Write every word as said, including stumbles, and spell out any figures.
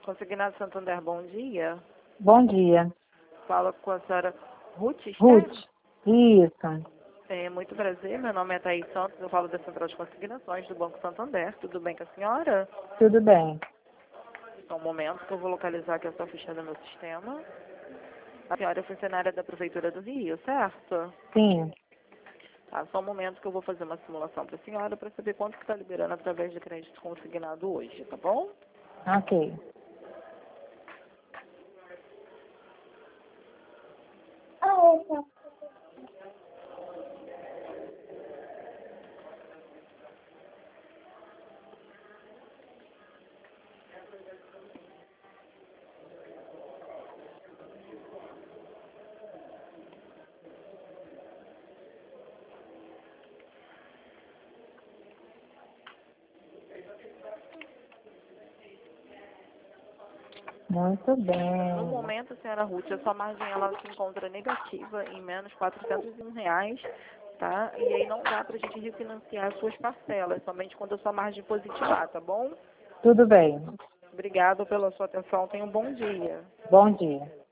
Consignado Santander, bom dia. Bom dia. Fala com a senhora Ruth Esther? Ruth, isso. É, muito prazer, meu nome é Thaís Santos, eu falo da Central de Consignações do Banco Santander. Tudo bem com a senhora? Tudo bem. Só um momento que eu vou localizar aqui a sua ficha no meu sistema. A senhora é funcionária da Prefeitura do Rio, certo? Sim. Tá, só um momento que eu vou fazer uma simulação para a senhora para saber quanto que está liberando através de crédito consignado hoje, tá bom? Ok. Muito No bem. momento, senhora Ruth, a sua margem ela se encontra negativa em menos quatrocentos e um reais, tá? E aí não dá para a gente refinanciar as suas parcelas, somente quando a sua margem positivar, tá bom? Tudo bem. Obrigado pela sua atenção, tenha um bom dia. Bom dia.